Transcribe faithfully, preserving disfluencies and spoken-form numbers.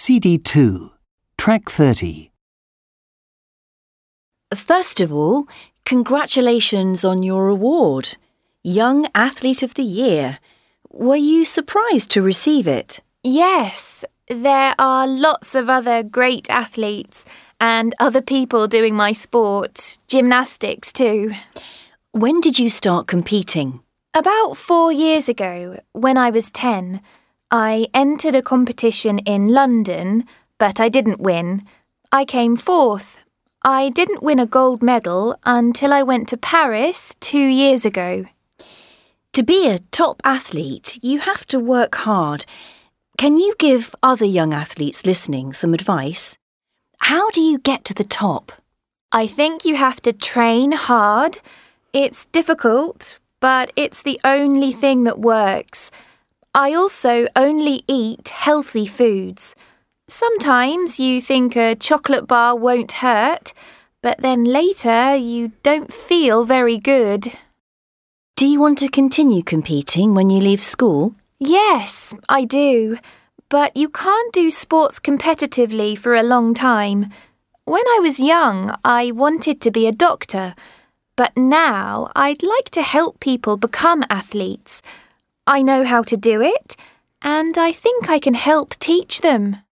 C D two, Track thirty. First of all, congratulations on your award, Young Athlete of the Year. Were you surprised to receive it? Yes, there are lots of other great athletes and other people doing my sport, gymnastics too. When did you start competing? About four years ago, when I was ten, I entered a competition in London, but I didn't win. I came fourth. I didn't win a gold medal until I went to Paris two years ago. To be a top athlete, you have to work hard. Can you give other young athletes listening some advice? How do you get to the top? I think you have to train hard. It's difficult, but it's the only thing that works. I also only eat healthy foods. Sometimes you think a chocolate bar won't hurt, but then later you don't feel very good. Do you want to continue competing when you leave school? Yes, I do. But you can't do sports competitively for a long time. When I was young, I wanted to be a doctor. But now I'd like to help people become athletes. I know how to do it, and I think I can help teach them.